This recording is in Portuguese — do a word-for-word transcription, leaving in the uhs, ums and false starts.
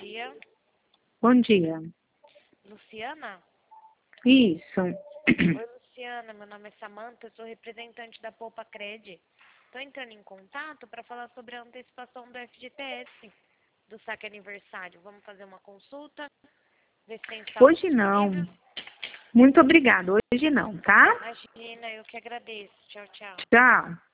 dia. Bom dia. Luciana? Isso. Oi, Luciana. Meu nome é Samantha, eu sou representante da Poupa Cred. Estou entrando em contato para falar sobre a antecipação do F G T S, do saque aniversário. Vamos fazer uma consulta? Ver se tem saldo Hoje não. disponível? Muito obrigada. Hoje não, tá? Imagina, eu que agradeço. Tchau, tchau. Tchau.